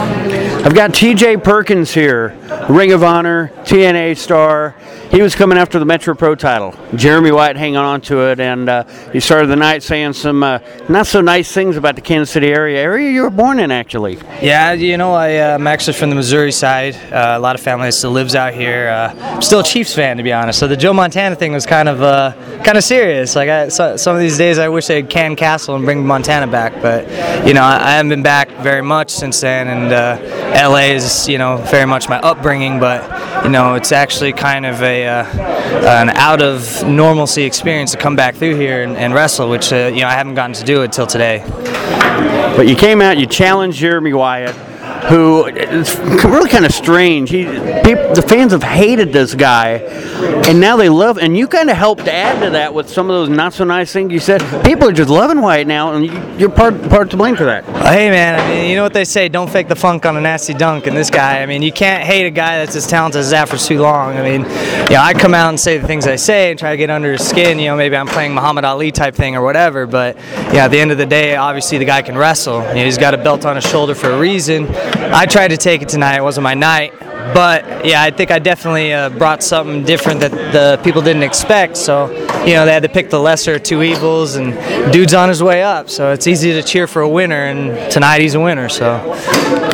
I've got T.J. Perkins here, Ring of Honor, TNA star. He was coming after the Metro Pro title. Jeremy Wyatt hanging on to it, and he started the night saying some not so nice things about the Kansas City area you were born in, actually. Yeah, I'm actually from the Missouri side. A lot of family still lives out here. I'm still a Chiefs fan, to be honest. So the Joe Montana thing was kind of serious. Like some of these days, I wish they'd can Castle and bring Montana back, but I haven't been back very much since then, and LA is very much my upbringing, but it's actually kind of an out of normalcy experience to come back through here and wrestle, which I haven't gotten to do it till today. But you came out, you challenged Jeremy Wyatt, who is really kind of strange. The fans have hated this guy, and now they love. And you kind of helped add to that with some of those not so nice things you said. People are just loving Wyatt now, and you're part to blame for that. Hey man, you know what they say? Don't fake the funk on a nasty dunk. And this guy, you can't hate a guy that's as talented as that for too long. I come out and say the things I say and try to get under his skin. Maybe I'm playing Muhammad Ali type thing or whatever. But at the end of the day, obviously the guy can wrestle. He's got a belt on his shoulder for a reason. I tried to take it tonight. It wasn't my night. But, I think I definitely brought something different that the people didn't expect. So, they had to pick the lesser of two evils, and dude's on his way up. So it's easy to cheer for a winner, and tonight he's a winner. So